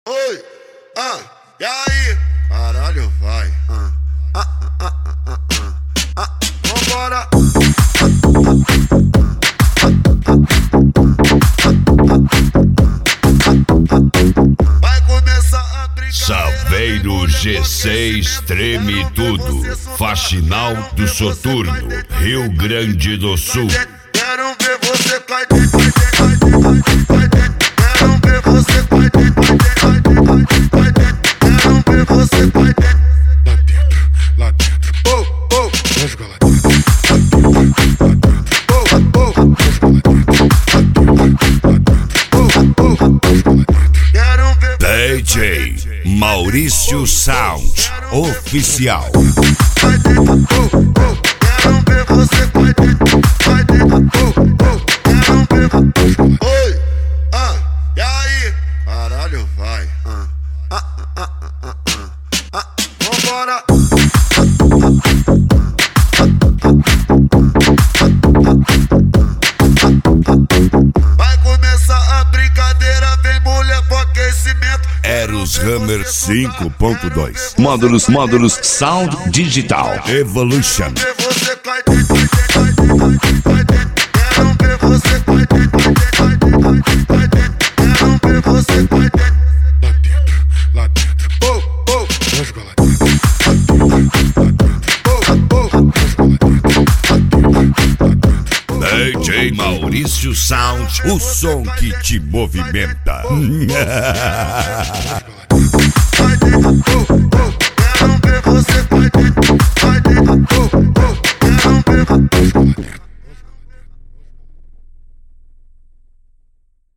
Oi, e aí? Caralho, vai. Vambora. Vai começar a brincadeira. Saveiro G6 treme tudo. Faxinal do Soturno, Rio Grande do Sul. Quero ver você cair, quero ver você cair, quero ver você cair. Lá dentro, vamos jogar lá dentro. Quero ver DJ Maurício Sound Oficial. quero ver você cair, quero ver. Oi, e aí? Caralho, vai. Vambora. Vai começar a brincadeira, vem mulher pro aquecimento. Eros Hammer 5.2. Módulos Sound Digital. Evolution. Ver você cair, quero ver você cair, quero ver você cair. Lá dentro, vamos jogar lá dentro. DJ Maurício Sound, o som que te movimenta.